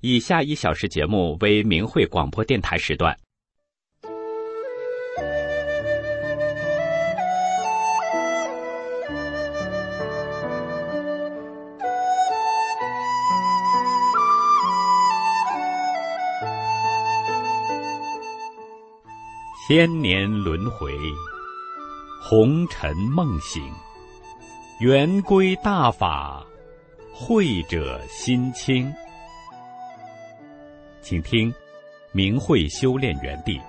以下1小时节目为明慧广播电台时段。千年轮回，红尘梦醒，圆规大法，慧者心清。请听明慧修炼园地。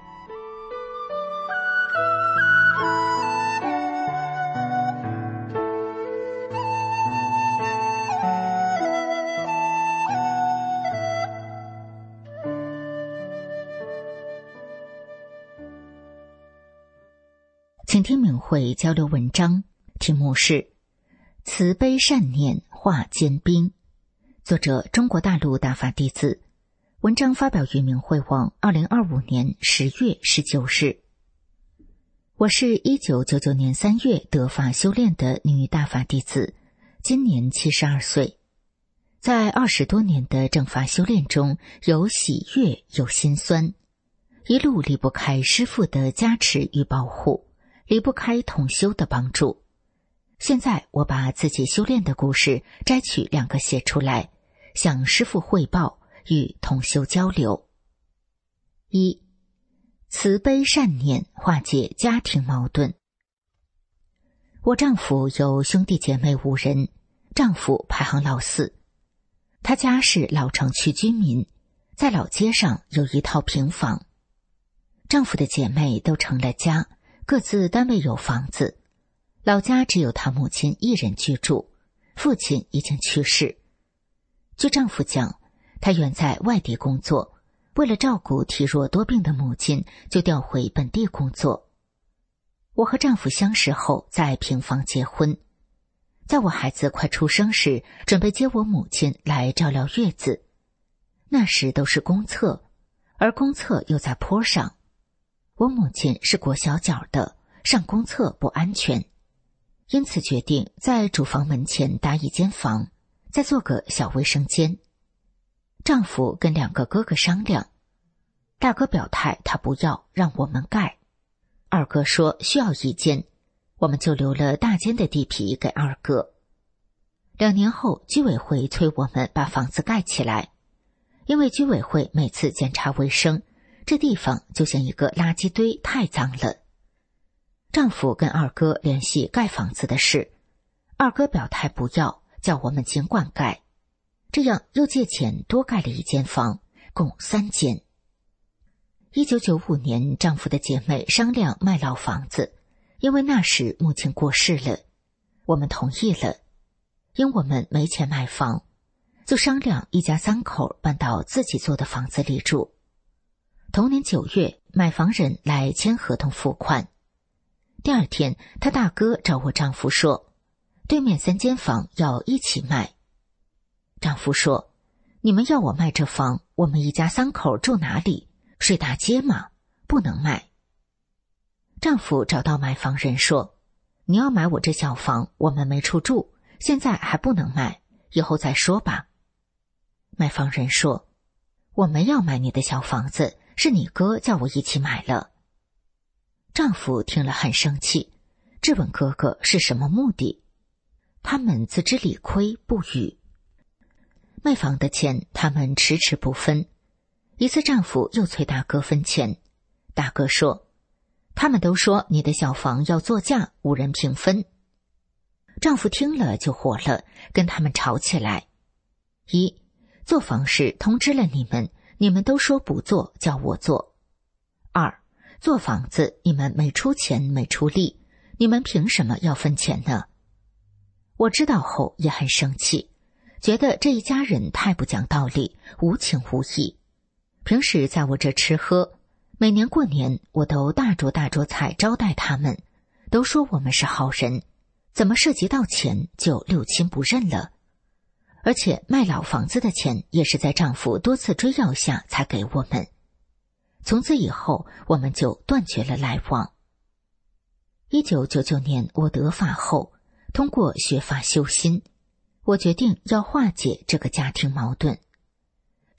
请听明慧交流文章，题目是慈悲善念化坚冰，作者中国大陆大法弟子。文章发表于明慧网2025年10月19日。我是1999年3月得法修炼的女大法弟子，今年72岁。在20多年的正法修炼中，有喜悦，有心酸，一路离不开师父的加持与保护，离不开同修的帮助。现在我把自己修炼的故事摘取2个写出来，向师父汇报，与同修交流。1. 慈悲善念化解家庭矛盾。我丈夫有兄弟姐妹5人，丈夫排行老4。他家是老城区居民，在老街上有一套平房。丈夫的姐妹都成了家，各自单位有房子，老家只有他母亲一人居住，父亲已经去世。据丈夫讲，他原在外地工作，为了照顾体弱多病的母亲，就调回本地工作。我和丈夫相识后在平房结婚，在我孩子快出生时，准备接我母亲来照料月子。那时都是公厕，而公厕又在坡上，我母亲是裹小脚的，上公厕不安全，因此决定在主房门前搭一间房，再做个小卫生间。丈夫跟2个哥哥商量，大哥表态他不要，让我们盖。二哥说需要一间，我们就留了大间的地皮给二哥。2年后，居委会催我们把房子盖起来，因为居委会每次检查卫生，这地方就像一个垃圾堆，太脏了。丈夫跟二哥联系盖房子的事，二哥表态不要，叫我们尽管盖。这样又借钱多盖了1间房，共3间。1995年，丈夫的姐妹商量卖老房子，因为那时母亲过世了，我们同意了。因我们没钱买房，就商量一家3口搬到自己做的房子里住。同年9月，买房人来签合同付款。第2天，他大哥找我丈夫说，对面3间房要一起卖。丈夫说，你们要我卖这房，我们一家3口住哪里？睡大街吗？不能卖。丈夫找到买房人说，你要买我这小房，我们没处住，现在还不能卖，以后再说吧。买房人说，我没要买你的小房子，是你哥叫我一起买了。丈夫听了很生气，质问哥哥是什么目的。他们自知理亏，不语。卖房的钱他们迟迟不分，一次丈夫又催大哥分钱，大哥说，他们都说你的小房要作价，5人平分。丈夫听了就火了，跟他们吵起来。1. 做房时通知了你们，你们都说不做，叫我做。2. 做房子你们没出钱没出力，你们凭什么要分钱呢？我知道后也很生气，觉得这一家人太不讲道理，无情无义。平时在我这吃喝，每年过年我都大桌大桌菜招待他们，都说我们是好人，怎么涉及到钱就六亲不认了？而且卖老房子的钱也是在丈夫多次追要下才给我们。从此以后，我们就断绝了来往。1999年我得法后，通过学法修心，我决定要化解这个家庭矛盾。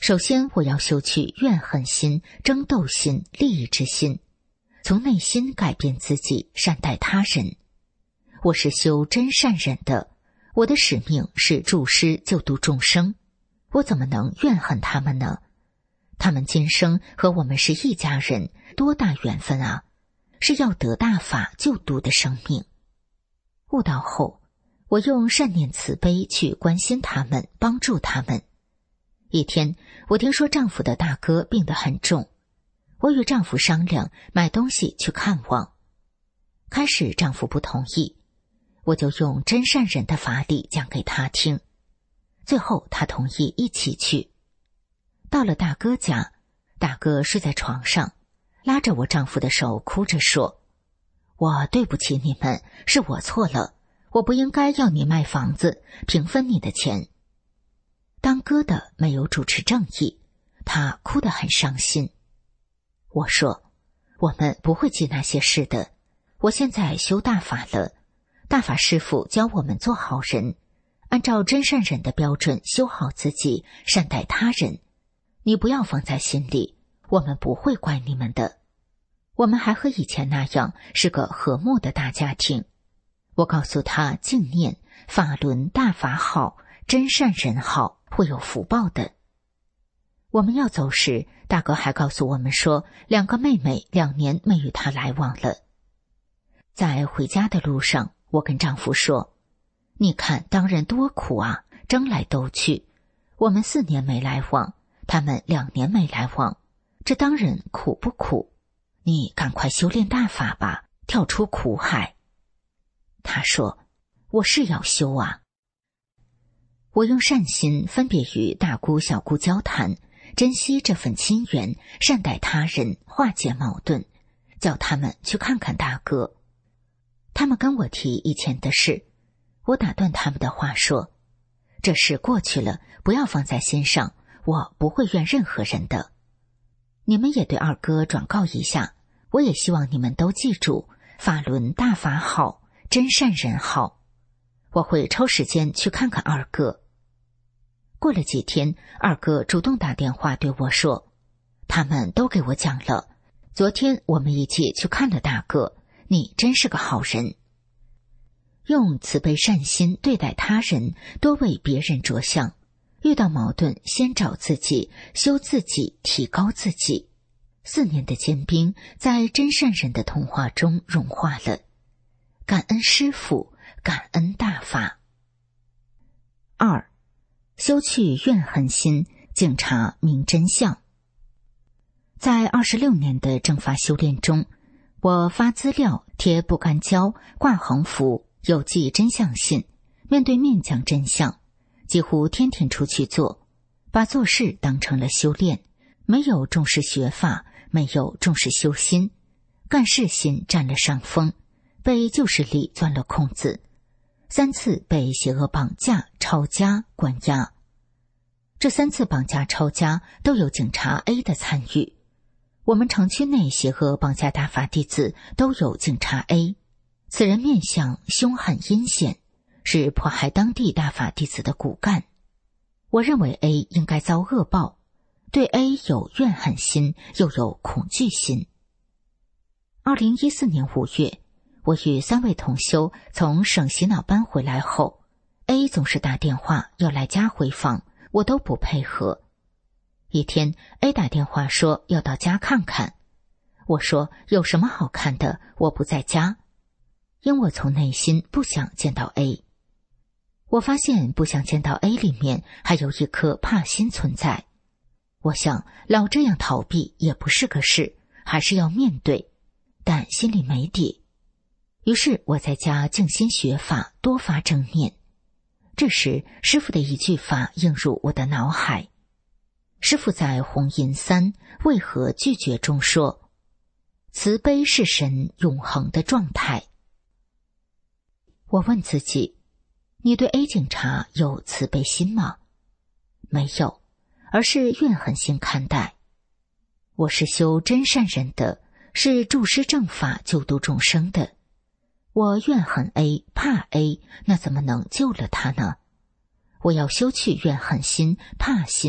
首先，我要修去怨恨心、争斗心、利益之心，从内心改变自己，善待他人。我是修真善忍的，我的使命是助师救度众生，我怎么能怨恨他们呢？他们今生和我们是一家人，多大缘分啊！是要得大法救度的生命。悟道后，我用善念慈悲去关心他们，帮助他们。一天，我听说丈夫的大哥病得很重，我与丈夫商量买东西去看望。开始丈夫不同意，我就用真善忍的法理讲给他听，最后他同意一起去。到了大哥家，大哥睡在床上，拉着我丈夫的手哭着说：我对不起你们，是我错了，我不应该要你卖房子，平分你的钱。当哥的没有主持正义，他哭得很伤心。我说：我们不会记那些事的，我现在修大法了，大法师父教我们做好人，按照真善忍的标准修好自己，善待他人。你不要放在心里，我们不会怪你们的。我们还和以前那样是个和睦的大家庭。我告诉他净念法轮大法好，真善人好，会有福报的。我们要走时，大哥还告诉我们说，2个妹妹2年没与他来往了。在回家的路上，我跟丈夫说：你看当人多苦啊，争来斗去，我们4年没来往，他们2年没来往，这当人苦不苦？你赶快修炼大法吧，跳出苦海。他说：我是要修啊。我用善心分别与大姑小姑交谈，珍惜这份亲缘，善待他人，化解矛盾，叫他们去看看大哥。他们跟我提以前的事，我打断他们的话说：这事过去了，不要放在心上，我不会怨任何人的。你们也对二哥转告一下，我也希望你们都记住，法轮大法好，真善人好。我会抽时间去看看二哥。过了几天，二哥主动打电话对我说：他们都给我讲了，昨天我们一起去看了大哥，你真是个好人。用慈悲善心对待他人，多为别人着想，遇到矛盾先找自己，修自己，提高自己。4年的坚冰在真善人的童话中融化了。感恩师父，感恩大法。2. 修去怨恨心，警察明真相。在26年的正法修炼中，我发资料，贴不干胶，挂横幅，有记真相信，面对面讲真相，几乎天天出去做，把做事当成了修炼，没有重视学法，没有重视修心，干事心占了上风，被旧势力钻了空子，3次被邪恶绑架、抄家、关押。这3次绑架抄家都有警察 A 的参与，我们城区内邪恶绑架大法弟子都有警察 A， 此人面相凶狠阴险，是迫害当地大法弟子的骨干。我认为 A 应该遭恶报，对 A 有怨恨心，又有恐惧心。2014年5月，我与3位同修从省洗脑班回来后， A 总是打电话要来家回访，我都不配合。一天 A 打电话说要到家看看，我说有什么好看的，我不在家，因我从内心不想见到 A。 我发现不想见到 A 里面还有一颗怕心存在，我想老这样逃避也不是个事，还是要面对，但心里没底。于是我在家静心学法，多发正念。这时师父的一句法映入我的脑海。师父在红银3为何拒绝中说，慈悲是神永恒的状态。我问自己，你对 A 警察有慈悲心吗？没有，而是怨恨心看待。我是修真善人的，是助师正法救度众生的。我怨恨 A， 怕 A， 那怎么能救了他呢？我要修去怨恨心、怕心，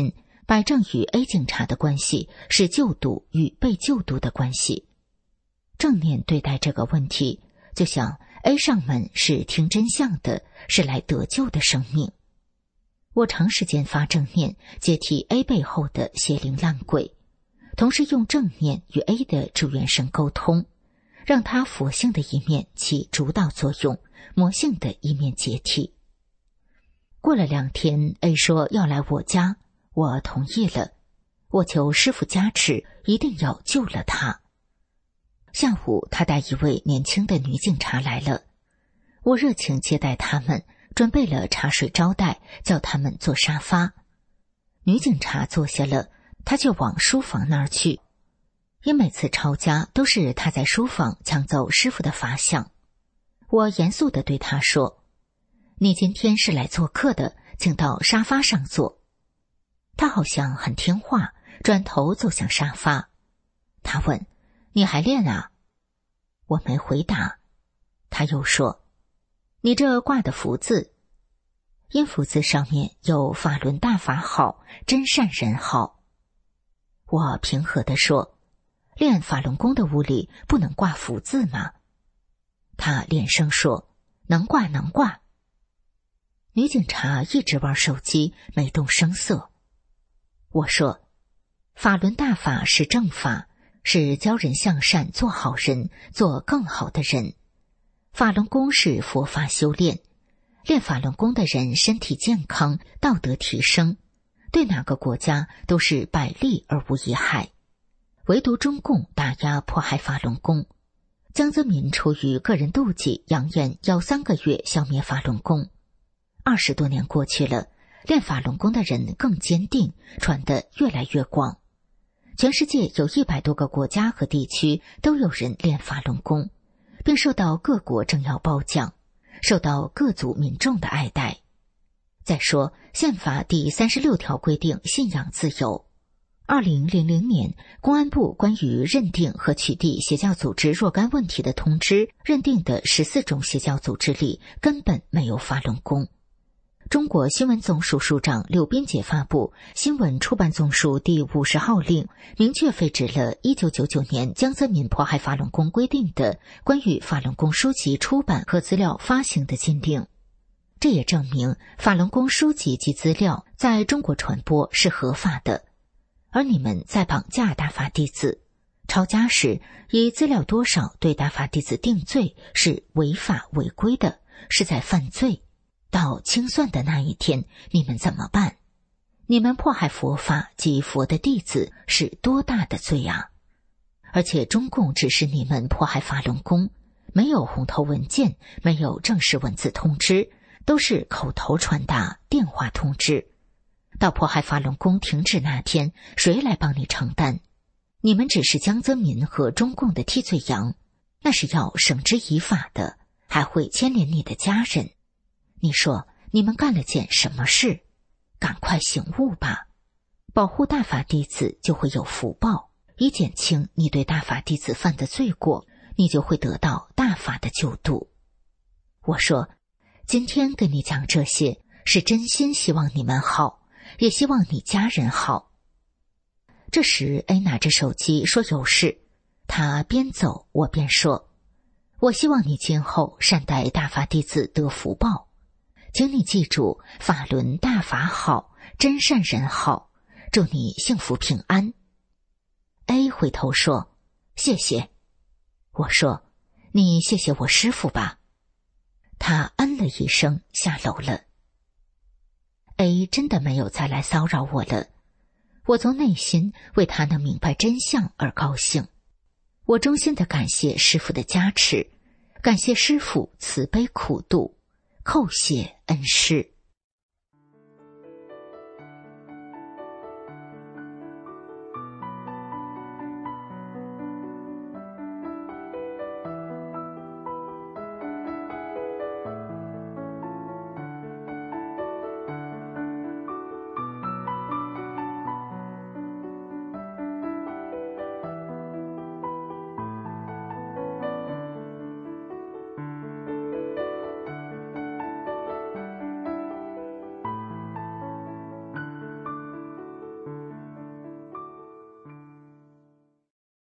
摆正与 A 警察的关系是救度与被救度的关系。正念对待这个问题，就像 A 上门是听真相的，是来得救的生命。我长时间发正念接替 A 背后的邪灵烂鬼，同时用正念与 A 的主元神沟通，让他佛性的一面起主导作用，魔性的一面解体。过了2天 A 说要来我家，我同意了，我求师父加持，一定要救了他。下午他带一位年轻的女警察来了，我热情接待他们，准备了茶水招待，叫他们坐沙发。女警察坐下了，他就往书房那儿去，因每次抄家都是他在书房抢走师父的法相。我严肃地对他说，你今天是来做客的，请到沙发上坐。他好像很听话，转头走向沙发。他问，你还练啊？我没回答。他又说，你这挂的福字，阴福字上面有法轮大法好，真善人好。我平和地说，练法轮功的屋里不能挂福字吗？他连声说，能挂能挂。女警察一直玩手机，没动声色。我说，法轮大法是正法，是教人向善，做好人，做更好的人。法轮功是佛法修炼，练法轮功的人身体健康，道德提升，对哪个国家都是百利而无一害。唯独中共打压迫害法轮功，江泽民出于个人妒忌，扬言要3个月消灭法轮功。20多年过去了，练法轮功的人更坚定，传得越来越广。全世界有100多个国家和地区都有人练法轮功，并受到各国政要褒奖，受到各族民众的爱戴。再说，宪法第36条规定信仰自由。2000年，公安部关于认定和取缔邪教组织若干问题的通知，认定的14种邪教组织里根本没有法轮功。中国新闻总署署长柳斌杰发布新闻出版总署第50号令，明确废止了1999年江泽民迫害法轮功规定的关于法轮功书籍出版和资料发行的禁令。这也证明法轮功书籍及资料在中国传播是合法的，而你们在绑架大法弟子。抄家时以资料多少对大法弟子定罪是违法违规的，是在犯罪。到清算的那一天，你们怎么办？你们迫害佛法及佛的弟子是多大的罪啊！而且中共指示你们迫害法轮功，没有红头文件，没有正式文字通知，都是口头传达、电话通知。到迫害法轮功停止那天，谁来帮你承担？你们只是江泽民和中共的替罪羊，那是要绳之以法的，还会牵连你的家人。你说你们干了件什么事？赶快醒悟吧！保护大法弟子就会有福报，以减轻你对大法弟子犯的罪过，你就会得到大法的救度。我说，今天跟你讲这些，是真心希望你们好，也希望你家人好。这时 A 拿着手机说有事，他边走我边说，我希望你今后善待大法弟子得福报。请你记住，法轮大法好，真善人好，祝你幸福平安。A 回头说，谢谢。我说，你谢谢我师父吧。他嗯了一声，下楼了。A 真的没有再来骚扰我了，我从内心为他能明白真相而高兴。我衷心地感谢师父的加持，感谢师父慈悲苦度，叩谢恩师。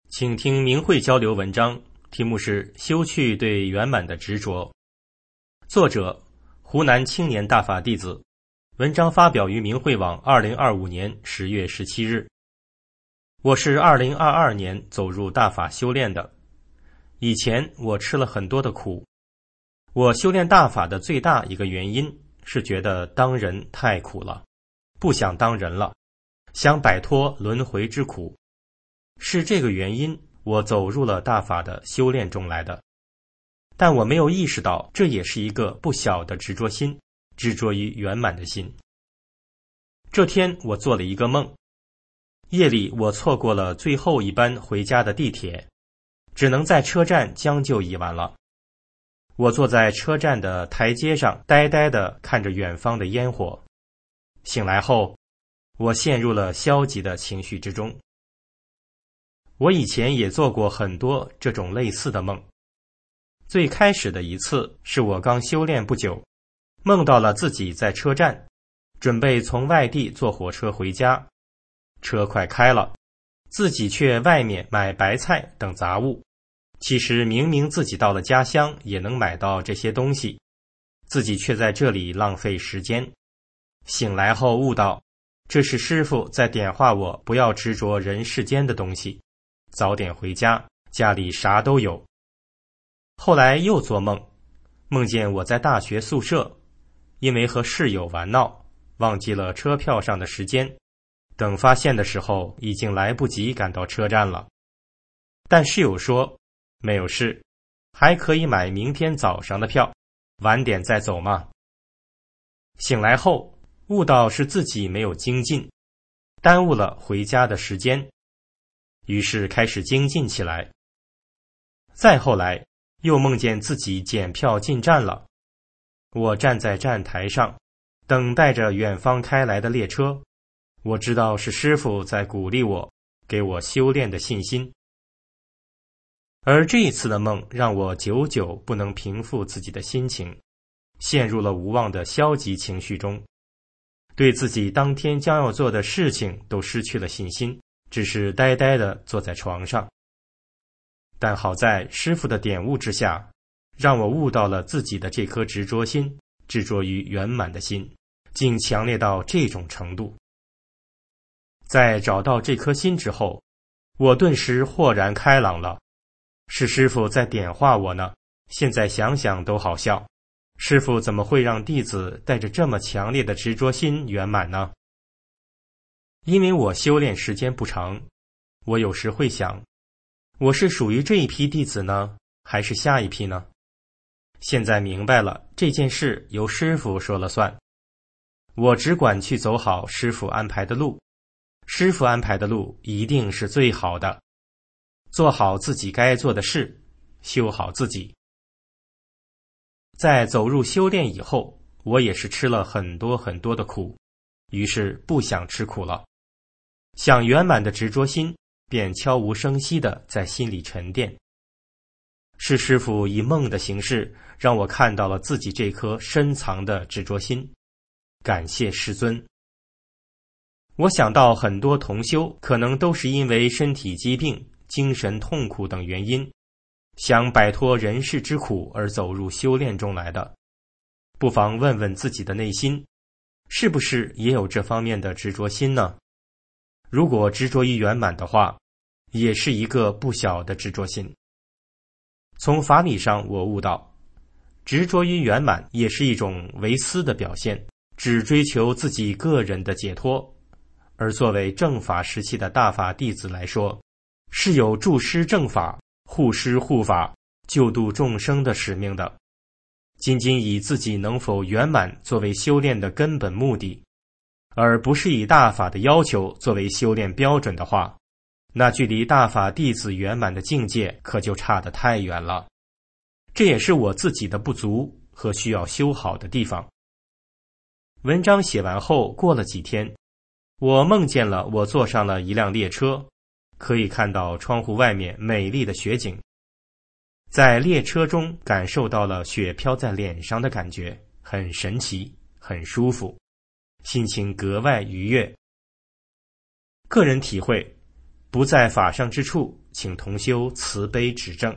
请听明慧交流文章，题目是修去对圆满的执着。作者湖南青年大法弟子，文章发表于明慧网2025年10月17日。我是2022年走入大法修炼的，以前我吃了很多的苦。我修炼大法的最大一个原因是觉得当人太苦了，不想当人了，想摆脱轮回之苦。是这个原因，我走入了大法的修炼中来的。但我没有意识到，这也是一个不小的执着心，执着于圆满的心。这天我做了一个梦，夜里我错过了最后一班回家的地铁，只能在车站将就一晚了。我坐在车站的台阶上，呆呆地看着远方的烟火。醒来后，我陷入了消极的情绪之中。我以前也做过很多这种类似的梦。最开始的一次是我刚修炼不久，梦到了自己在车站，准备从外地坐火车回家。车快开了，自己却外面买白菜等杂物。其实明明自己到了家乡也能买到这些东西，自己却在这里浪费时间。醒来后悟到，这是师父在点化我不要执着人世间的东西，早点回家，家里啥都有。后来又做梦，梦见我在大学宿舍，因为和室友玩闹，忘记了车票上的时间，等发现的时候已经来不及赶到车站了。但室友说没有事，还可以买明天早上的票，晚点再走嘛。醒来后悟到是自己没有精进，耽误了回家的时间，于是开始精进起来。再后来又梦见自己检票进站了，我站在站台上，等待着远方开来的列车。我知道是师父在鼓励我，给我修炼的信心。而这一次的梦让我久久不能平复自己的心情，陷入了无望的消极情绪中，对自己当天将要做的事情都失去了信心，只是呆呆地坐在床上。但好在师父的点悟之下，让我悟到了自己的这颗执着心，执着于圆满的心，竟强烈到这种程度。在找到这颗心之后，我顿时豁然开朗了。是师父在点化我呢，现在想想都好笑。师父怎么会让弟子带着这么强烈的执着心圆满呢？因为我修炼时间不长，我有时会想，我是属于这一批弟子呢，还是下一批呢？现在明白了，这件事由师父说了算，我只管去走好师父安排的路，师父安排的路一定是最好的。做好自己该做的事，修好自己。在走入修炼以后，我也是吃了很多很多的苦，于是不想吃苦了，想圆满的执着心便悄无声息地在心里沉淀。是师父以梦的形式让我看到了自己这颗深藏的执着心，感谢师尊。我想到很多同修可能都是因为身体疾病、精神痛苦等原因，想摆脱人世之苦而走入修炼中来的。不妨问问自己的内心，是不是也有这方面的执着心呢？如果执着于圆满的话，也是一个不小的执着心。从法理上我悟到，执着于圆满也是一种唯私的表现，只追求自己个人的解脱。而作为正法时期的大法弟子来说，是有助师正法、护师护法、救度众生的使命的。仅仅以自己能否圆满作为修炼的根本目的，而不是以大法的要求作为修炼标准的话，那距离大法弟子圆满的境界可就差得太远了。这也是我自己的不足和需要修好的地方。文章写完后，过了几天，我梦见了我坐上了一辆列车，可以看到窗户外面美丽的雪景，在列车中感受到了雪飘在脸上的感觉，很神奇，很舒服，心情格外愉悦。个人体会， 不在法上之处，请同修慈悲指正。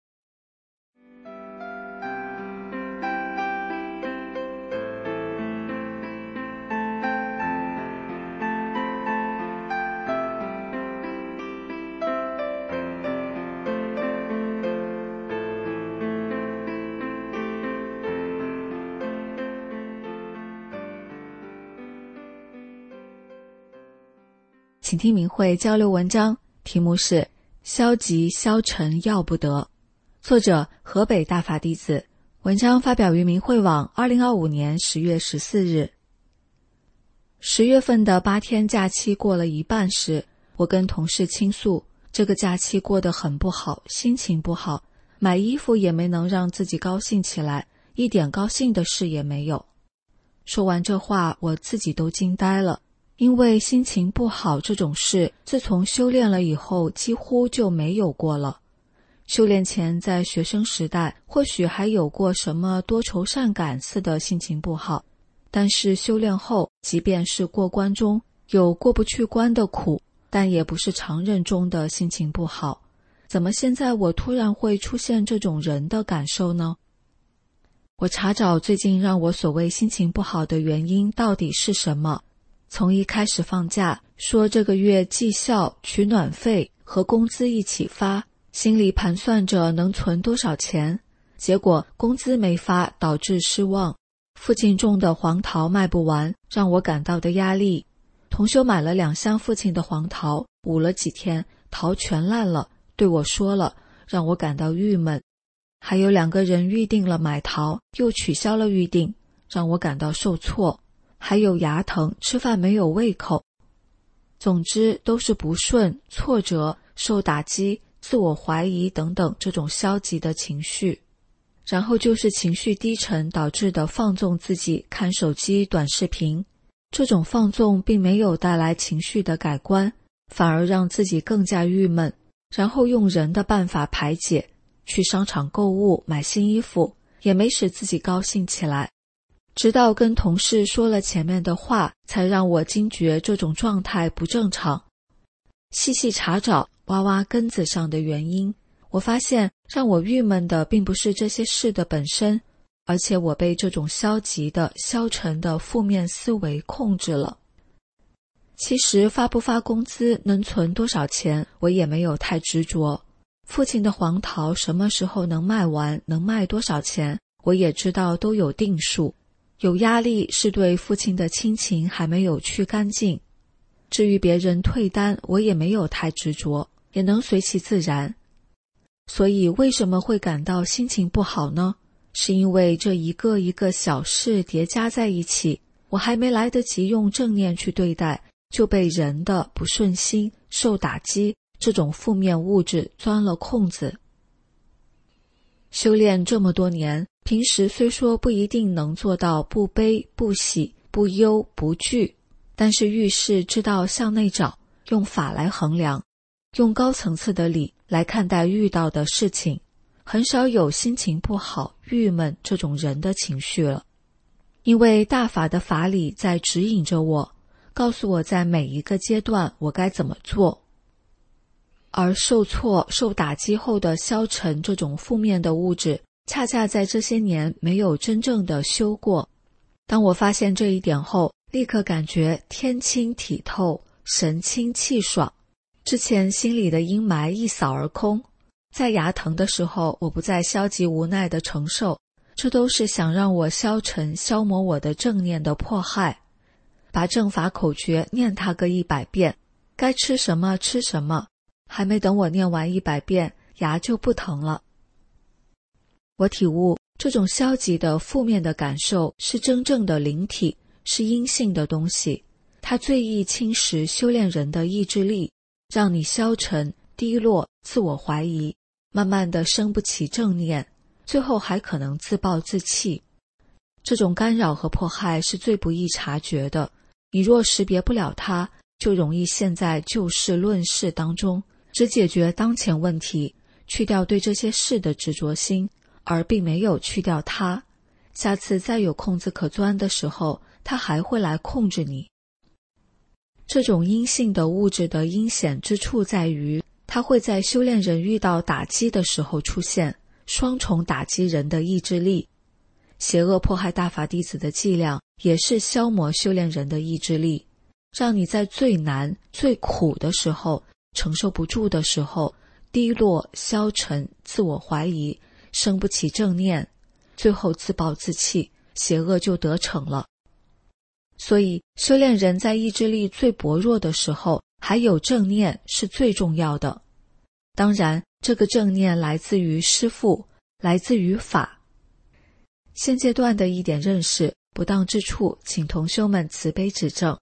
请听明慧交流文章，题目是消极消沉要不得，作者河北大法弟子，文章发表于明慧网2025年10月14日。10月份的8天假期过了一半时，我跟同事倾诉，这个假期过得很不好，心情不好，买衣服也没能让自己高兴起来，一点高兴的事也没有。说完这话，我自己都惊呆了。因为心情不好这种事，自从修炼了以后几乎就没有过了。修炼前在学生时代，或许还有过什么多愁善感似的心情不好，但是修炼后，即便是过关中有过不去关的苦，但也不是常人中的心情不好。怎么现在我突然会出现这种人的感受呢？我查找最近让我所谓心情不好的原因到底是什么。从一开始放假，说这个月绩效、取暖费和工资一起发，心里盘算着能存多少钱，结果工资没发，导致失望。附近种的黄桃卖不完，让我感到的压力。同修买了2箱父亲的黄桃，捂了几天，桃全烂了，对我说了，让我感到郁闷。还有2个人预定了买桃，又取消了预定，让我感到受挫。还有牙疼，吃饭没有胃口。总之都是不顺、挫折、受打击、自我怀疑等等这种消极的情绪。然后就是情绪低沉导致的放纵自己，看手机、短视频。这种放纵并没有带来情绪的改观，反而让自己更加郁闷，然后用人的办法排解，去商场购物买新衣服，也没使自己高兴起来。直到跟同事说了前面的话，才让我惊觉这种状态不正常。细细查找，挖挖根子上的原因，我发现让我郁闷的并不是这些事的本身，而且我被这种消极的、消沉的负面思维控制了。其实发不发工资，能存多少钱，我也没有太执着。父亲的黄桃什么时候能卖完，能卖多少钱，我也知道都有定数。有压力是对父亲的亲情还没有去干净。至于别人退单，我也没有太执着，也能随其自然。所以为什么会感到心情不好呢？是因为这一个一个小事叠加在一起，我还没来得及用正念去对待，就被人的不顺心、受打击这种负面物质钻了空子。修炼这么多年，平时虽说不一定能做到不悲、不喜、不忧、不惧，但是遇事知道向内找，用法来衡量，用高层次的理来看待遇到的事情，很少有心情不好、郁闷这种人的情绪了。因为大法的法理在指引着我，告诉我在每一个阶段我该怎么做。而受挫、受打击后的消沉这种负面的物质，恰恰在这些年没有真正的修过。当我发现这一点后，立刻感觉天清体透，神清气爽。之前心里的阴霾一扫而空。在牙疼的时候，我不再消极无奈地承受，这都是想让我消沉、消磨我的正念的迫害。把正法口诀念它个100遍，该吃什么吃什么。还没等我念完100遍，牙就不疼了。我体悟，这种消极的负面的感受是真正的灵体，是阴性的东西，它最易侵蚀修炼人的意志力，让你消沉、低落、自我怀疑，慢慢的生不起正念，最后还可能自暴自弃。这种干扰和迫害是最不易察觉的，你若识别不了它，就容易陷在就事论事当中，只解决当前问题，去掉对这些事的执着心，而并没有去掉它。下次再有空子可钻的时候，它还会来控制你。 这种阴性的物质的阴险之处在于，它会在修炼人遇到打击的时候出现，双重打击人的意志力。邪恶迫害大法弟子的伎俩也是消磨修炼人的意志力，让你在最难最苦的时候，承受不住的时候，低落消沉，自我怀疑，生不起正念，最后自暴自弃，邪恶就得逞了。所以修炼人在意志力最薄弱的时候，还有正念是最重要的。当然，这个正念来自于师父，来自于法。现阶段的一点认识，不当之处，请同修们慈悲指正。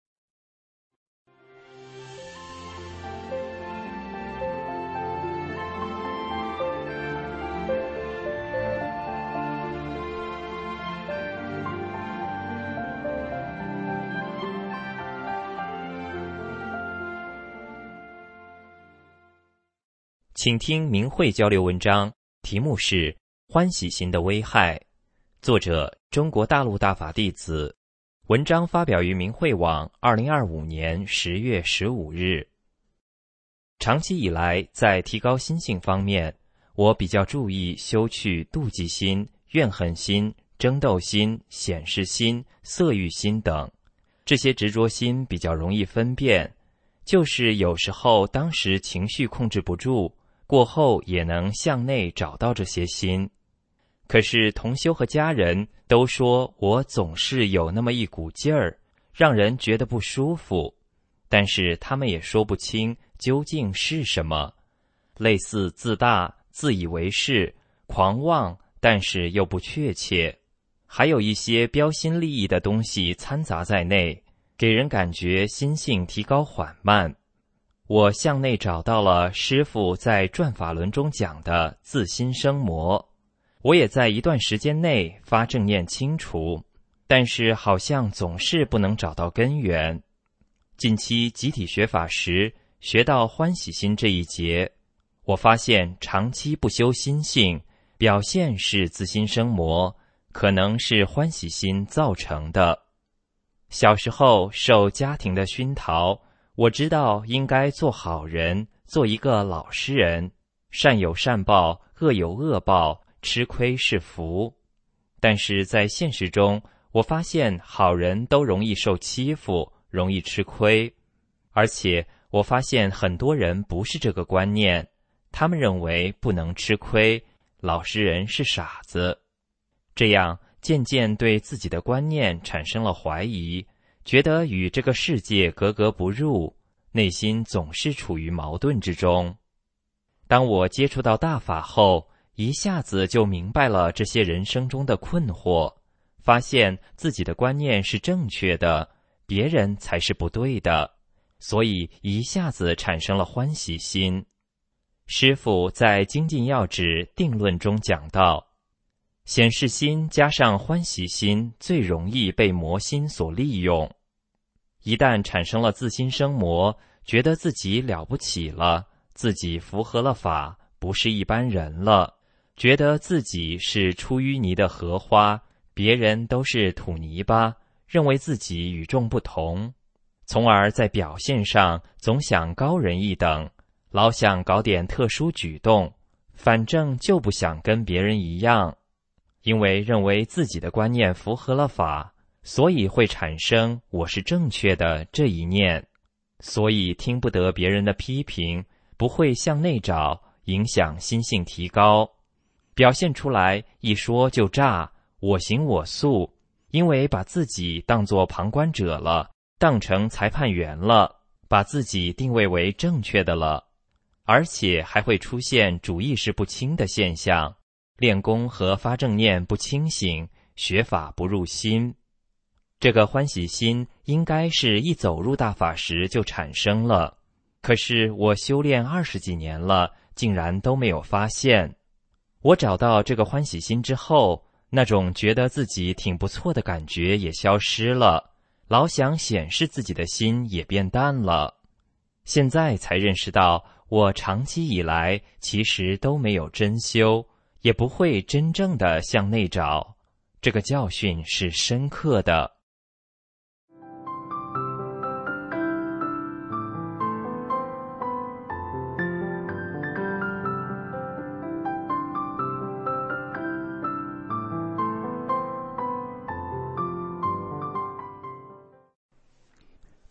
请听明慧交流文章，题目是《欢喜心的危害》，作者中国大陆大法弟子，文章发表于明慧网2025年10月15日。长期以来，在提高心性方面，我比较注意修去妒忌心、怨恨心、争斗心、显示心、色欲心等，这些执着心比较容易分辨，就是有时候当时情绪控制不住，过后也能向内找到这些心。可是同修和家人都说我总是有那么一股劲儿，让人觉得不舒服，但是他们也说不清究竟是什么，类似自大、自以为是、狂妄，但是又不确切，还有一些标新立异的东西掺杂在内，给人感觉心性提高缓慢。我向内找到了师父在转法轮中讲的自心生魔，我也在一段时间内发正念清除，但是好像总是不能找到根源。近期集体学法时，学到欢喜心这一节，我发现长期不修心性，表现是自心生魔，可能是欢喜心造成的。小时候受家庭的熏陶，我知道应该做好人，做一个老实人，善有善报，恶有恶报，吃亏是福。但是在现实中，我发现好人都容易受欺负，容易吃亏。而且我发现很多人不是这个观念，他们认为不能吃亏，老实人是傻子。这样渐渐对自己的观念产生了怀疑，觉得与这个世界格格不入，内心总是处于矛盾之中。当我接触到大法后，一下子就明白了这些人生中的困惑，发现自己的观念是正确的，别人才是不对的，所以一下子产生了欢喜心。师父在精进要旨定论中讲到，显示心加上欢喜心最容易被魔心所利用。一旦产生了自心生魔，觉得自己了不起了，自己符合了法，不是一般人了，觉得自己是出淤泥的荷花，别人都是土泥巴，认为自己与众不同，从而在表现上总想高人一等，老想搞点特殊举动，反正就不想跟别人一样。因为认为自己的观念符合了法，所以会产生我是正确的这一念，所以听不得别人的批评，不会向内找，影响心性提高，表现出来一说就炸，我行我素，因为把自己当作旁观者了，当成裁判员了，把自己定位为正确的了，而且还会出现主意识不清的现象，练功和发正念不清醒，学法不入心。这个欢喜心应该是一走入大法时就产生了，可是我修炼20几年了，竟然都没有发现。我找到这个欢喜心之后，那种觉得自己挺不错的感觉也消失了，老想显示自己的心也变淡了。现在才认识到，我长期以来其实都没有真修，也不会真正的向内找，这个教训是深刻的。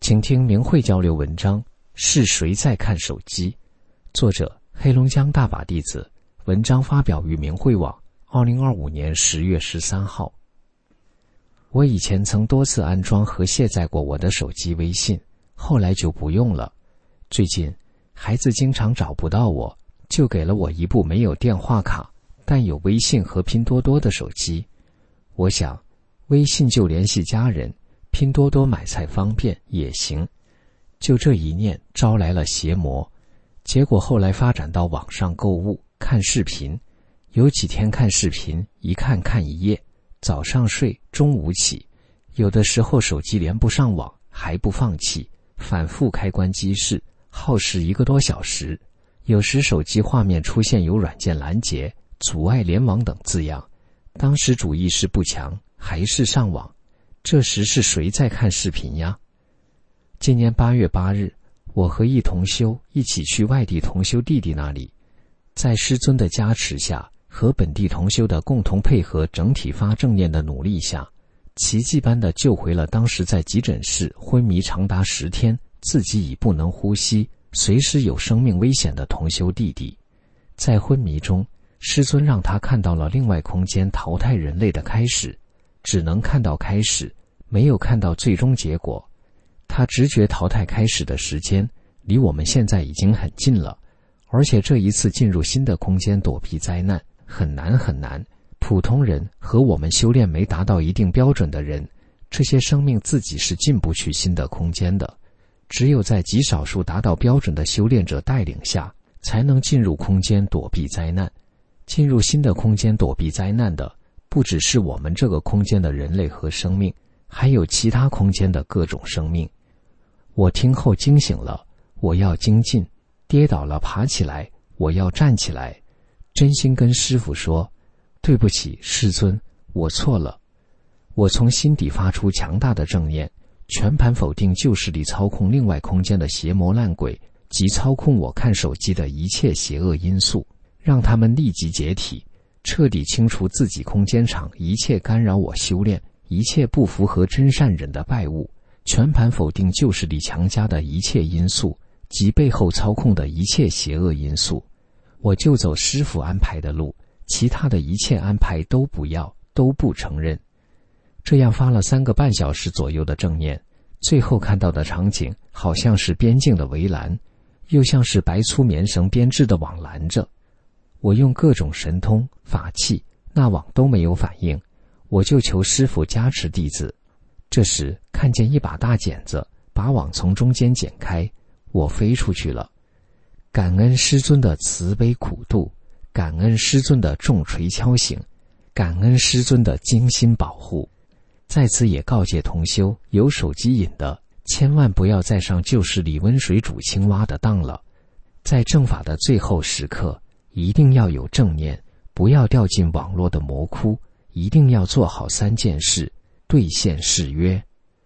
请听明慧交流文章，是谁在看手机？作者黑龙江大法弟子，文章发表于明慧网2025年10月13号。我以前曾多次安装和卸载过我的手机微信，后来就不用了。最近孩子经常找不到我，就给了我一部没有电话卡但有微信和拼多多的手机。我想微信就联系家人，拼多多买菜方便也行。就这一念招来了邪魔，结果后来发展到网上购物、看视频。有几天看视频，一看看一夜，早上睡，中午起，有的时候手机连不上网还不放弃，反复开关机式，耗时1个多小时。有时手机画面出现有软件拦截、阻碍联网等字样，当时主意识不强，还是上网。这时是谁在看视频呀？今年8月8日，我和一同修一起去外地同修弟弟那里，在师尊的加持下和本地同修的共同配合，整体发正念的努力下，奇迹般地救回了当时在急诊室昏迷长达10天，自己已不能呼吸，随时有生命危险的同修弟弟。在昏迷中，师尊让他看到了另外空间淘汰人类的开始，只能看到开始，没有看到最终结果。他直觉淘汰开始的时间离我们现在已经很近了，而且这一次进入新的空间躲避灾难很难很难。普通人和我们修炼没达到一定标准的人，这些生命自己是进不去新的空间的。只有在极少数达到标准的修炼者带领下，才能进入空间躲避灾难。进入新的空间躲避灾难的，不只是我们这个空间的人类和生命，还有其他空间的各种生命。我听后惊醒了，我要精进，跌倒了爬起来，我要站起来。真心跟师父说，对不起师尊，我错了。我从心底发出强大的正念，全盘否定旧势力操控另外空间的邪魔烂鬼及操控我看手机的一切邪恶因素，让他们立即解体，彻底清除自己空间场一切干扰我修炼、一切不符合真善忍的败物，全盘否定旧势力强加的一切因素及背后操控的一切邪恶因素。我就走师父安排的路，其他的一切安排都不要，都不承认。这样发了3个半小时左右的正念，最后看到的场景好像是边境的围栏，又像是白粗棉绳编织的网拦着。我用各种神通法器，那网都没有反应，我就求师父加持弟子。这时看见一把大剪子把网从中间剪开，我飞出去了。感恩师尊的慈悲苦度，感恩师尊的重锤敲醒，感恩师尊的精心保护。在此也告诫同修，有手机瘾的千万不要再上旧势力温水煮青蛙的当了。在正法的最后时刻，一定要有正念，不要掉进网络的魔窟，一定要做好3件事，兑现誓约。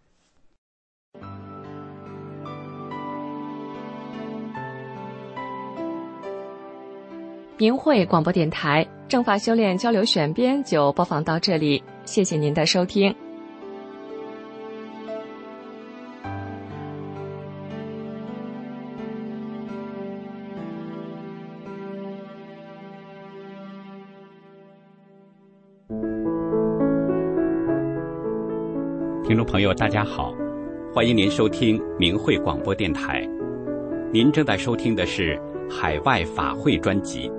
明慧广播电台正法修炼交流选编就播放到这里，谢谢您的收听。 听众朋友大家好，欢迎您收听明慧广播电台。您正在收听的是海外法会专辑。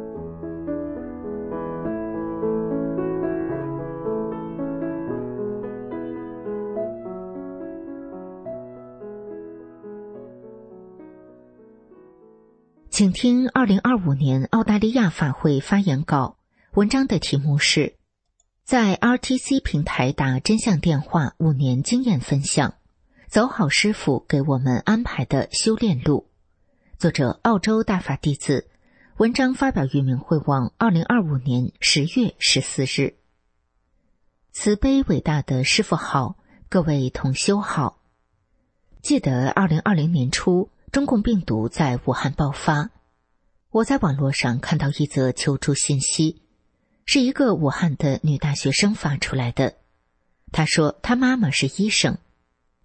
请听2025年澳大利亚法会发言稿，文章的题目是在 RTC 平台打真相电话5年经验分享，走好师父给我们安排的修炼路。作者澳洲大法弟子，文章发表于明慧网2025年10月14日。慈悲伟大的师父好，各位同修好。记得2020年初，中共病毒在武汉爆发，我在网络上看到一则求助信息，是一个武汉的女大学生发出来的。她说她妈妈是医生，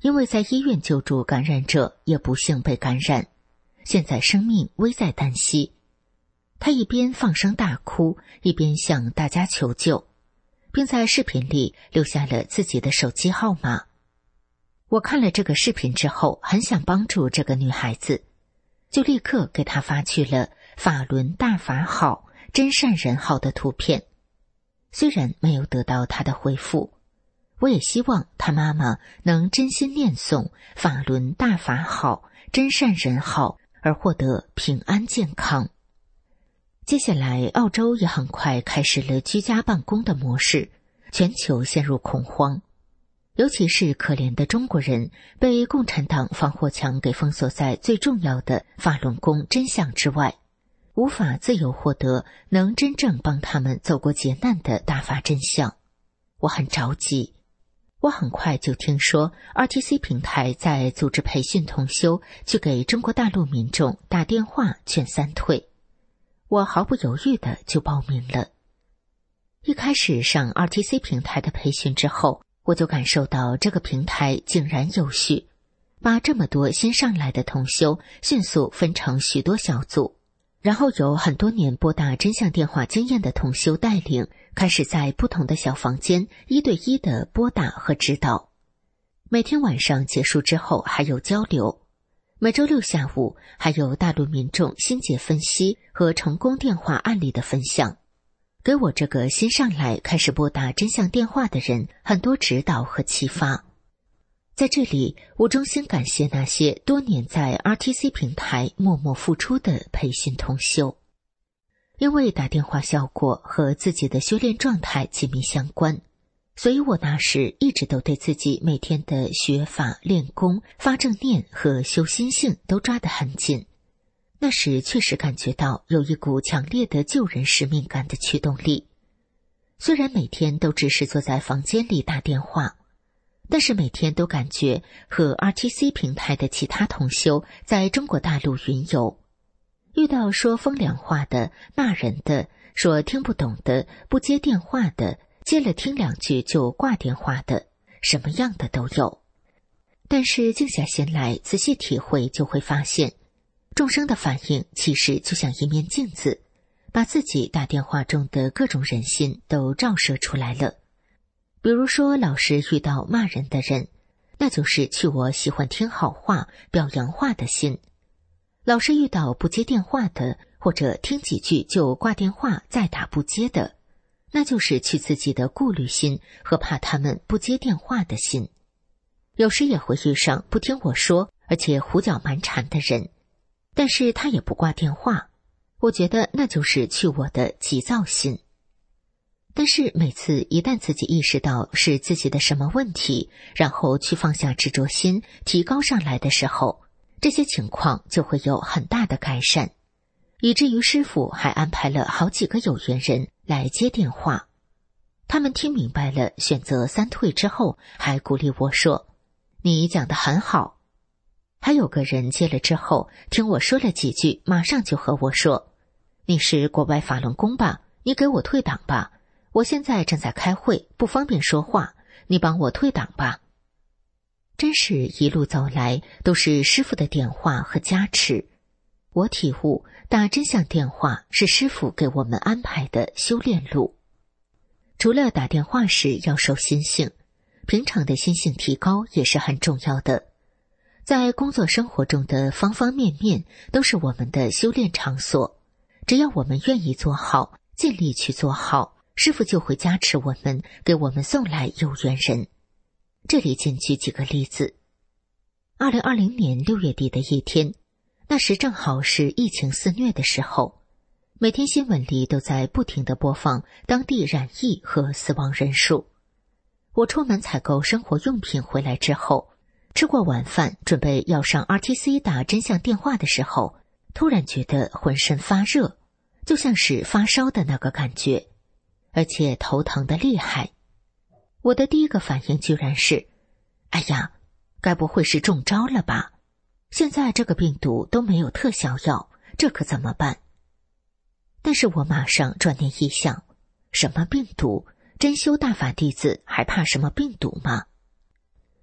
因为在医院救助感染者也不幸被感染，现在生命危在旦夕。他一边放声大哭，一边向大家求救，并在视频里留下了自己的手机号码。我看了这个视频之后，很想帮助这个女孩子，就立刻给她发去了法轮大法好真善人好的图片。虽然没有得到她的回复，我也希望她妈妈能真心念诵法轮大法好真善人好，而获得平安健康。接下来，澳洲也很快开始了居家办公的模式，全球陷入恐慌。尤其是可怜的中国人，被共产党防火墙给封锁在最重要的法轮功真相之外，无法自由获得能真正帮他们走过劫难的大法真相。我很着急。我很快就听说 RTC 平台在组织培训同修去给中国大陆民众打电话劝三退。我毫不犹豫的就报名了。一开始上 RTC 平台的培训之后，我就感受到这个平台井然有序，把这么多新上来的同修迅速分成许多小组，然后由很多年拨打真相电话经验的同修带领，开始在不同的小房间1对1的拨打和指导。每天晚上结束之后还有交流，每周六下午还有大陆民众心结分析和成功电话案例的分享，给我这个新上来开始拨打真相电话的人很多指导和启发。在这里，我衷心感谢那些多年在 RTC 平台默默付出的培训同修。因为打电话效果和自己的修炼状态紧密相关，所以我那时一直都对自己每天的学法、练功、发正念和修心性都抓得很紧。那时确实感觉到有一股强烈的救人使命感的驱动力。虽然每天都只是坐在房间里打电话，但是每天都感觉和 RTC 平台的其他同修在中国大陆云游，遇到说风凉话的、骂人的、说听不懂的、不接电话的、接了听2句就挂电话的，什么样的都有。但是静下心来仔细体会，就会发现众生的反应其实就像一面镜子，把自己打电话中的各种人心都照射出来了。比如说老是遇到骂人的人，那就是去我喜欢听好话、表扬话的心。老是遇到不接电话的，或者听几句就挂电话再打不接的，那就是去自己的顾虑心和怕他们不接电话的心。有时也会遇上不听我说而且胡搅蛮缠的人，但是他也不挂电话，我觉得那就是去我的急躁心。但是每次一旦自己意识到是自己的什么问题，然后去放下执着心，提高上来的时候，这些情况就会有很大的改善，以至于师父还安排了好几个有缘人来接电话。他们听明白了选择三退之后，还鼓励我说：“你讲得很好。”还有个人接了之后，听我说了几句，马上就和我说：“你是国外法轮功吧？你给我退档吧。我现在正在开会，不方便说话，你帮我退档吧。”真是一路走来都是师父的点化和加持。我体悟，打真相电话是师父给我们安排的修炼路。除了打电话时要守心性，平常的心性提高也是很重要的。在工作生活中的方方面面都是我们的修炼场所，只要我们愿意做好，尽力去做好，师父就会加持我们，给我们送来有缘人。这里仅举几个例子。2020年6月底的一天，那时正好是疫情肆虐的时候，每天新闻里都在不停地播放当地染疫和死亡人数。我出门采购生活用品回来之后，吃过晚饭，准备要上 RTC 打真相电话的时候，突然觉得浑身发热，就像是发烧的那个感觉，而且头疼得厉害。我的第一个反应居然是：哎呀，该不会是中招了吧？现在这个病毒都没有特效药，这可怎么办？但是我马上转念一想，什么病毒？真修大法弟子还怕什么病毒吗？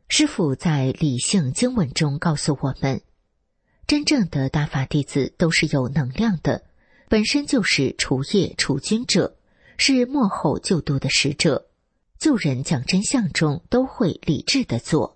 师父在理性经文中告诉我们，真正的大法弟子都是有能量的，本身就是除业除君者，是幕后救度的使者，救人讲真相中都会理智的做。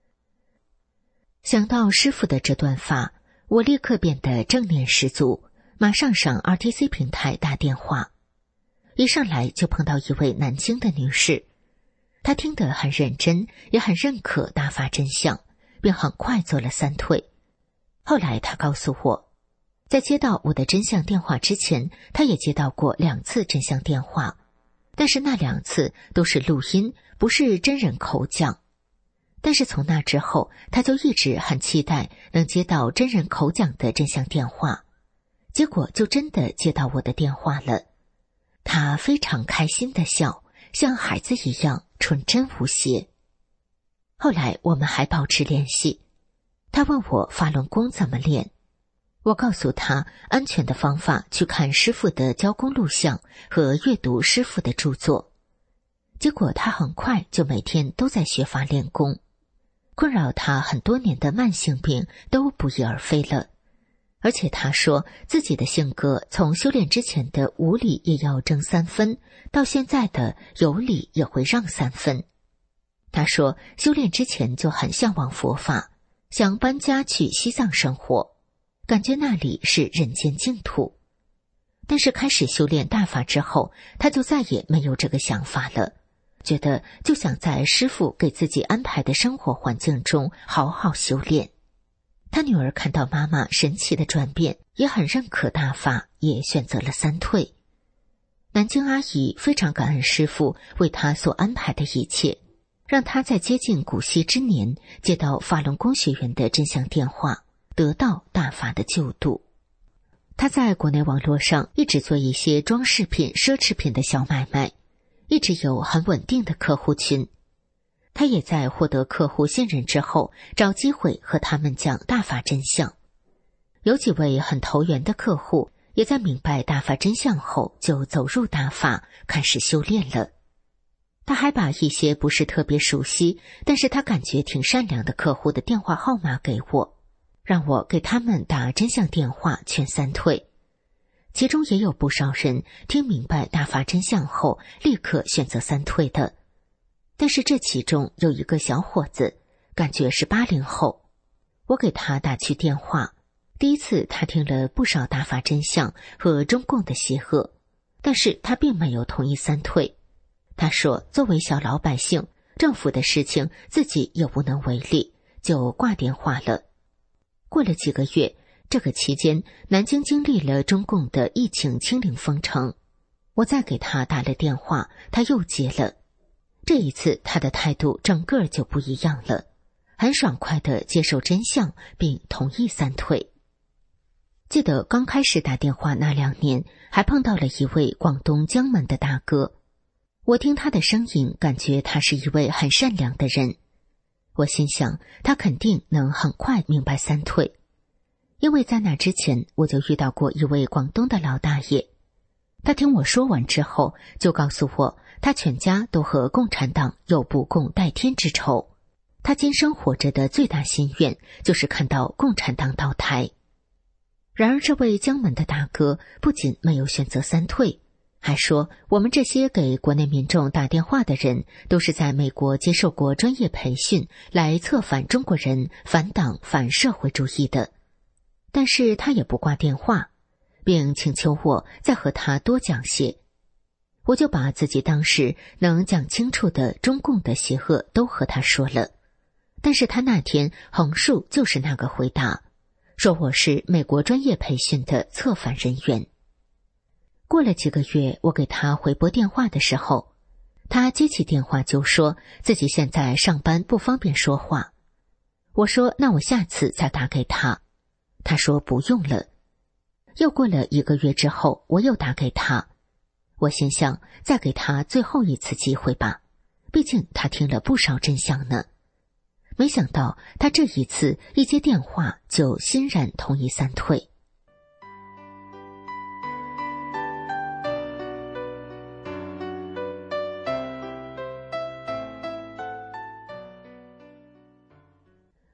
想到师父的这段话，我立刻变得正念十足，马上上 RTC 平台打电话。一上来就碰到一位南京的女士，她听得很认真，也很认可大法真相，便很快做了3退。后来她告诉我，在接到我的真相电话之前，她也接到过2次真相电话，但是那2次都是录音，不是真人口讲。但是从那之后，她就一直很期待能接到真人口讲的真相电话，结果就真的接到我的电话了。她非常开心地笑，像孩子一样纯真无邪。后来我们还保持联系，她问我法轮功怎么练，我告诉她安全的方法去看师父的教功录像和阅读师父的著作。结果她很快就每天都在学法练功，困扰她很多年的慢性病都不翼而飞了。而且他说自己的性格从修炼之前的无理也要争3分，到现在的有理也会让3分。他说修炼之前就很向往佛法，想搬家去西藏生活，感觉那里是人间净土。但是开始修炼大法之后，他就再也没有这个想法了，觉得就想在师父给自己安排的生活环境中好好修炼。他女儿看到妈妈神奇的转变，也很认可大法，也选择了3退。南京阿姨非常感恩师父为她所安排的一切，让她在接近古稀之年接到法轮功学员的真相电话，得到大法的救度。她在国内网络上一直做一些装饰品、奢侈品的小买卖，一直有很稳定的客户群。他也在获得客户信任之后，找机会和他们讲大法真相。有几位很投缘的客户，也在明白大法真相后，就走入大法，开始修炼了。他还把一些不是特别熟悉，但是他感觉挺善良的客户的电话号码给我，让我给他们打真相电话劝3退。其中也有不少人听明白大法真相后，立刻选择3退的。但是这其中有一个小伙子，感觉是80后，我给他打去电话。第一次他听了不少大法真相和中共的邪恶，但是他并没有同意3退。他说作为小老百姓，政府的事情自己也无能为力，就挂电话了。过了几个月，这个期间南京经历了中共的疫情清零封城，我再给他打了电话，他又接了。这一次他的态度整个就不一样了，很爽快地接受真相并同意3退。记得刚开始打电话那2年，还碰到了一位广东江门的大哥，我听他的声音，感觉他是一位很善良的人。我心想他肯定能很快明白3退，因为在那之前我就遇到过一位广东的老大爷。他听我说完之后，就告诉我他全家都和共产党有不共戴天之仇，他今生活着的最大心愿就是看到共产党倒台。然而这位江门的大哥不仅没有选择3退，还说我们这些给国内民众打电话的人都是在美国接受过专业培训，来策反中国人、反党、反社会主义的。但是他也不挂电话，并请求我再和他多讲些。我就把自己当时能讲清楚的中共的邪恶都和他说了，但是他那天横竖就是那个回答，说我是美国专业培训的策反人员。过了几个月，我给他回拨电话的时候，他接起电话就说自己现在上班不方便说话。我说那我下次再打给他，他说不用了。又过了1个月之后，我又打给他，我心想再给他最后一次机会吧，毕竟他听了不少真相呢。没想到他这一次一接电话就欣然同意3退。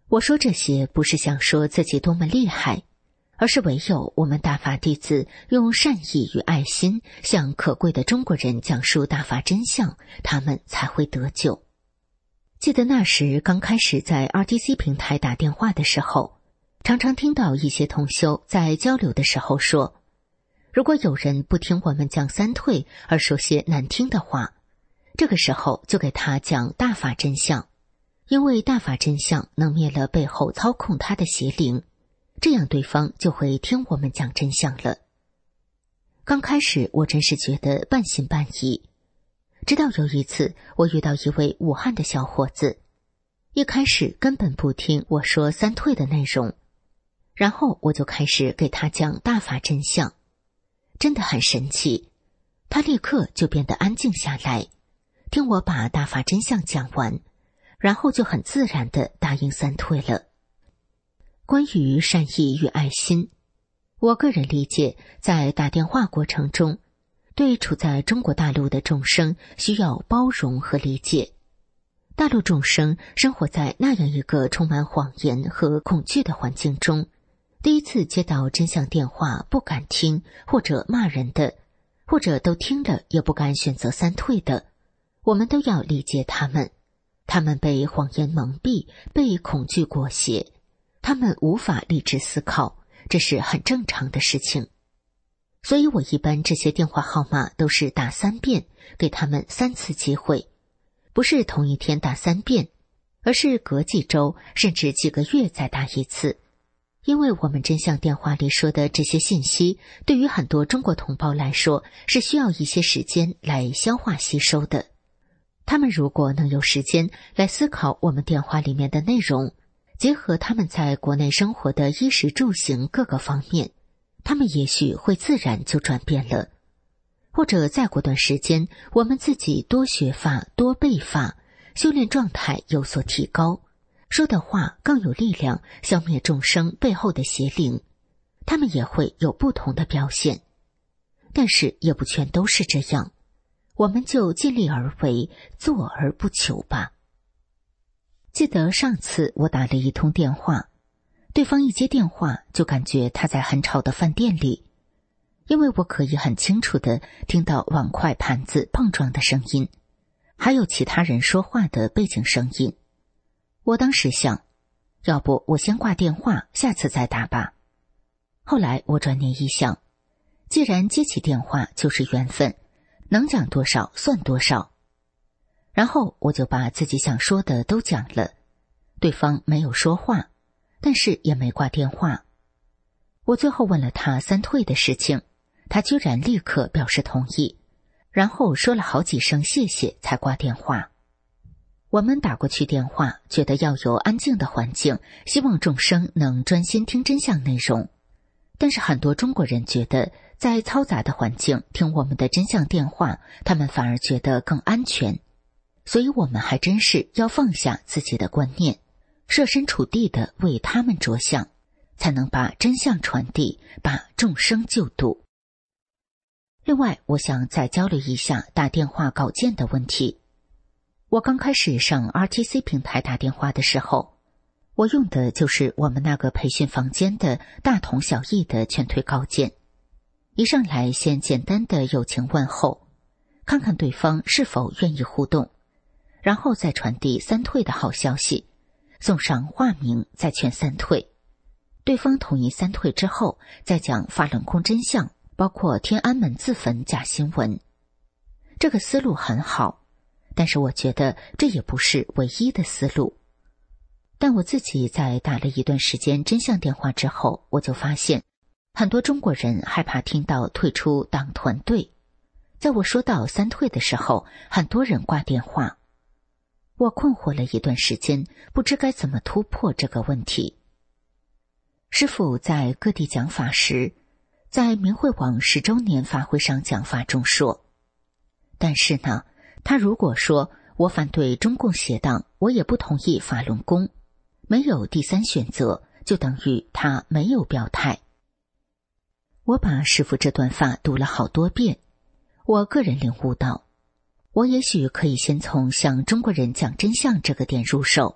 我说这些不是想说自己多么厉害，而是唯有我们大法弟子用善意与爱心向可贵的中国人讲述大法真相，他们才会得救。记得那时刚开始在 RTC 平台打电话的时候，常常听到一些同修在交流的时候说，如果有人不听我们讲三退而说些难听的话，这个时候就给他讲大法真相，因为大法真相能灭了背后操控他的邪灵，这样对方就会听我们讲真相了。刚开始我真是觉得半信半疑，直到有一次我遇到一位武汉的小伙子，一开始根本不听我说三退的内容，然后我就开始给他讲大法真相，真的很神奇，他立刻就变得安静下来，听我把大法真相讲完，然后就很自然地答应三退了。关于善意与爱心，我个人理解，在打电话过程中，对处在中国大陆的众生需要包容和理解。大陆众生生活在那样一个充满谎言和恐惧的环境中，第一次接到真相电话不敢听，或者骂人的，或者都听了也不敢选择三退的，我们都要理解他们。他们被谎言蒙蔽，被恐惧裹挟，他们无法理智思考，这是很正常的事情。所以我一般这些电话号码都是打3遍，给他们3次机会，不是同一天打3遍，而是隔几周甚至几个月再打一次。因为我们真相电话里说的这些信息，对于很多中国同胞来说是需要一些时间来消化吸收的。他们如果能有时间来思考我们电话里面的内容，结合他们在国内生活的衣食住行各个方面，他们也许会自然就转变了。或者再过段时间，我们自己多学法多背法，修炼状态有所提高，说的话更有力量，消灭众生背后的邪灵，他们也会有不同的表现。但是也不全都是这样，我们就尽力而为，做而不求吧。记得上次我打了一通电话，对方一接电话就感觉他在很吵的饭店里，因为我可以很清楚地听到碗筷盘子碰撞的声音，还有其他人说话的背景声音。我当时想，要不我先挂电话，下次再打吧。后来我转念一想，既然接起电话就是缘分，能讲多少算多少。然后我就把自己想说的都讲了，对方没有说话，但是也没挂电话。我最后问了他三退的事情，他居然立刻表示同意，然后说了好几声谢谢才挂电话。我们打过去电话，觉得要有安静的环境，希望众生能专心听真相内容。但是很多中国人觉得在嘈杂的环境听我们的真相电话，他们反而觉得更安全。所以我们还真是要放下自己的观念，设身处地的为他们着想，才能把真相传递，把众生救度。另外，我想再交流一下打电话稿件的问题。我刚开始上 RTC 平台打电话的时候，我用的就是我们那个培训房间的大同小异的劝退稿件。一上来先简单的友情问候，看看对方是否愿意互动，然后再传递三退的好消息，送上化名，再劝三退。对方同意三退之后，再讲法轮功真相，包括天安门自焚假新闻。这个思路很好，但是我觉得这也不是唯一的思路。但我自己在打了一段时间真相电话之后，我就发现很多中国人害怕听到退出党团队。在我说到三退的时候，很多人挂电话。我困惑了一段时间，不知该怎么突破这个问题。师父在各地讲法时，在明慧网10周年法会上讲法中说，但是呢，他如果说我反对中共邪党，我也不同意法轮功，没有第三选择，就等于他没有表态。我把师父这段话读了好多遍，我个人领悟到，我也许可以先从向中国人讲真相这个点入手，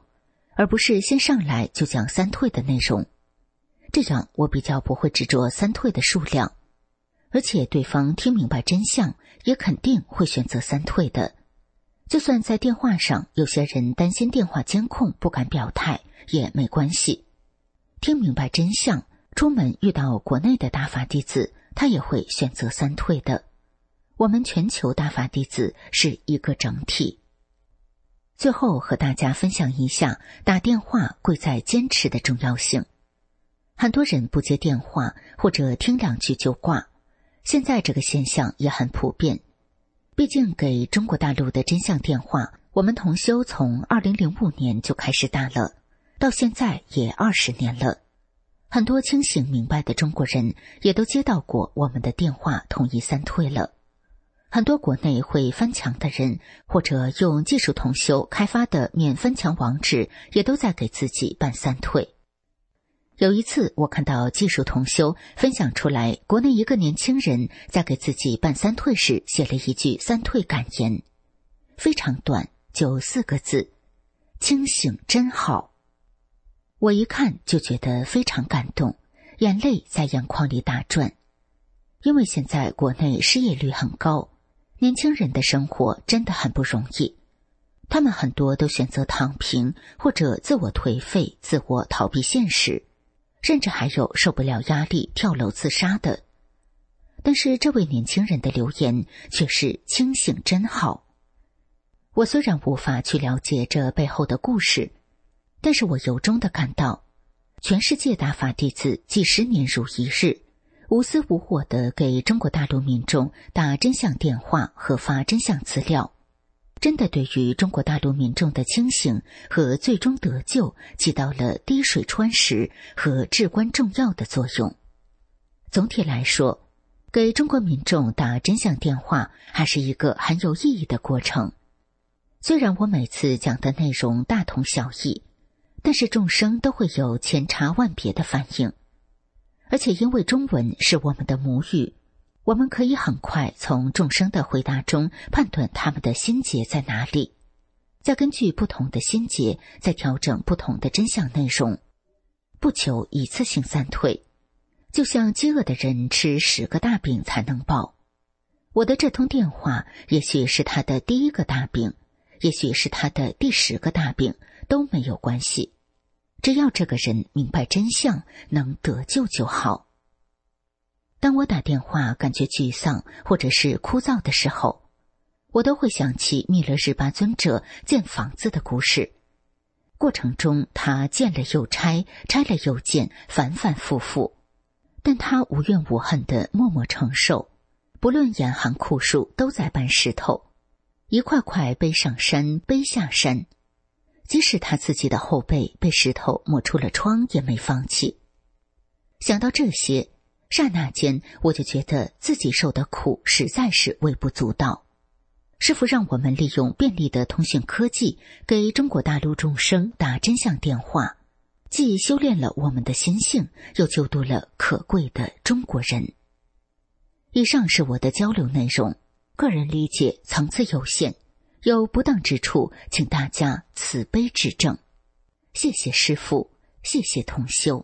而不是先上来就讲三退的内容。这样我比较不会执着三退的数量，而且对方听明白真相也肯定会选择三退的。就算在电话上有些人担心电话监控不敢表态也没关系，听明白真相，出门遇到国内的大法弟子，他也会选择三退的。我们全球大法弟子是一个整体。最后和大家分享一下打电话贵在坚持的重要性。很多人不接电话或者听两句就挂，现在这个现象也很普遍。毕竟给中国大陆的真相电话，我们同修从2005年就开始打了，到现在也20年了。很多清醒明白的中国人也都接到过我们的电话，统一三退了。很多国内会翻墙的人，或者用技术同修开发的免翻墙网址，也都在给自己办三退。有一次我看到技术同修分享出来，国内一个年轻人在给自己办三退时写了一句三退感言，非常短，就4个字：清醒真好。我一看就觉得非常感动，眼泪在眼眶里打转。因为现在国内失业率很高，年轻人的生活真的很不容易，他们很多都选择躺平，或者自我颓废，自我逃避现实，甚至还有受不了压力跳楼自杀的。但是这位年轻人的留言却是清醒真好。我虽然无法去了解这背后的故事，但是我由衷地感到，全世界大法弟子几十年如一日，无私无我地给中国大陆民众打真相电话和发真相资料，真的对于中国大陆民众的清醒和最终得救起到了滴水穿石和至关重要的作用。总体来说，给中国民众打真相电话还是一个很有意义的过程。虽然我每次讲的内容大同小异，但是众生都会有千差万别的反应。而且因为中文是我们的母语，我们可以很快从众生的回答中判断他们的心结在哪里，再根据不同的心结再调整不同的真相内容，不求一次性三退。就像饥饿的人吃10个大饼才能饱，我的这通电话也许是他的第1个大饼，也许是他的第10个大饼，都没有关系，只要这个人明白真相，能得救就好。当我打电话感觉沮丧或者是枯燥的时候，我都会想起密勒日巴尊者建房子的故事。过程中他建了又拆，拆了又建，反反复复，但他无怨无恨地默默承受，不论严寒酷暑都在搬石头，一块块背上山，背下山，即使他自己的后背被石头磨出了疮也没放弃。想到这些，刹那间我就觉得自己受的苦实在是微不足道。师父让我们利用便利的通讯科技给中国大陆众生打真相电话，既修炼了我们的心性，又救度了可贵的中国人。以上是我的交流内容，个人理解层次有限，有不当之处请大家慈悲指正。谢谢师父，谢谢同修。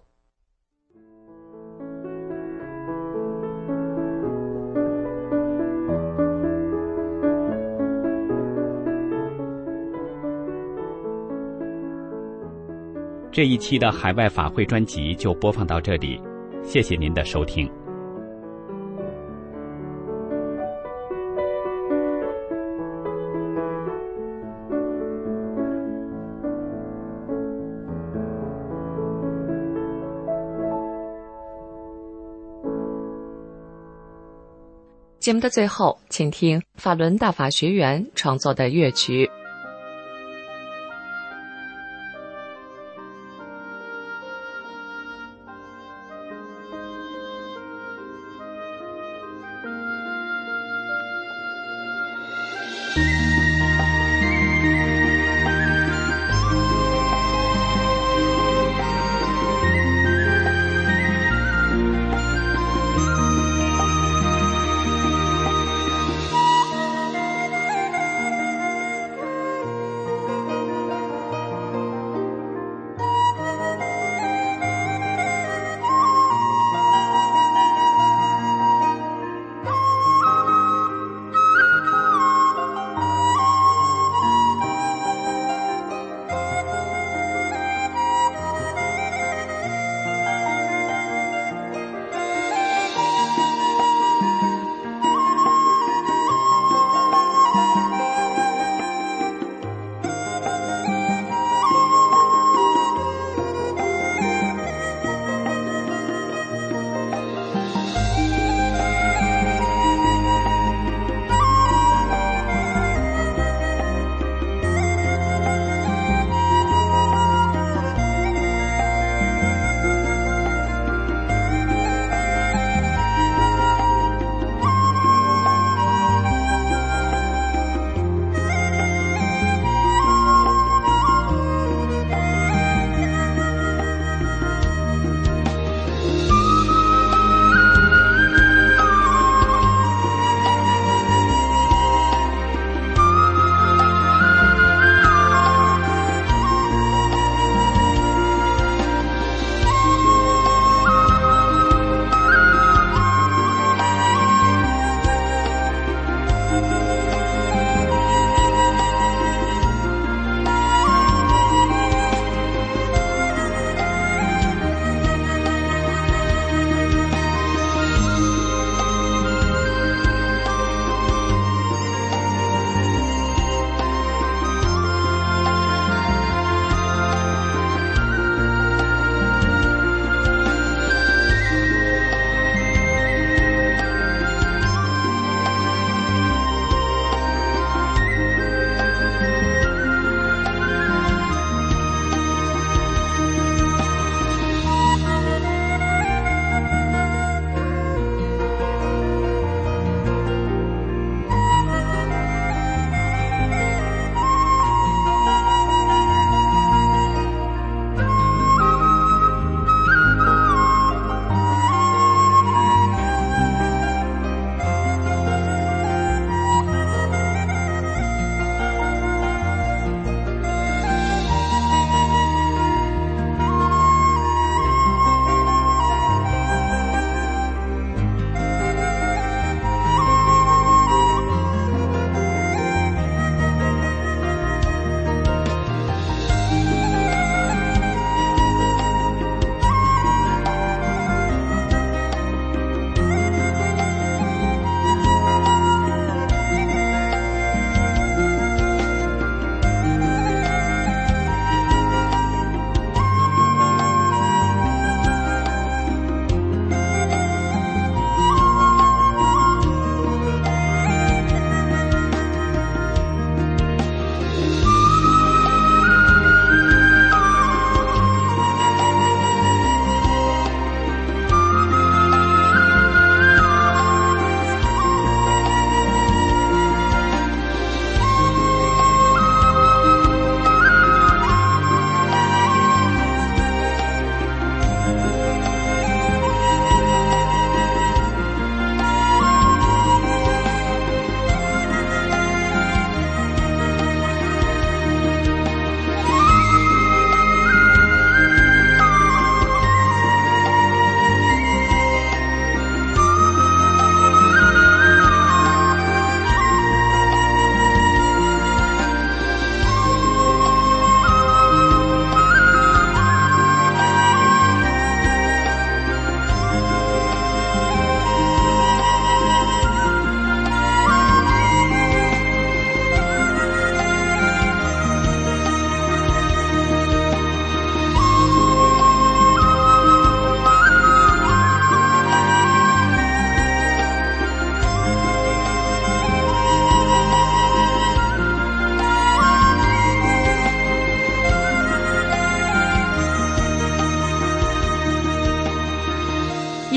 这一期的海外法会专辑就播放到这里，谢谢您的收听。 节目的最后，请听法轮大法学员创作的乐曲。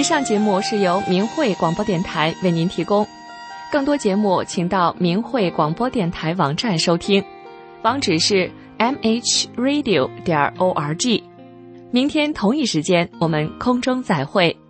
上节目是由明慧广播电台为您提供，更多节目请到明慧广播电台网站收听，网址是 mhradio.org。明天同一时间我们空中再会。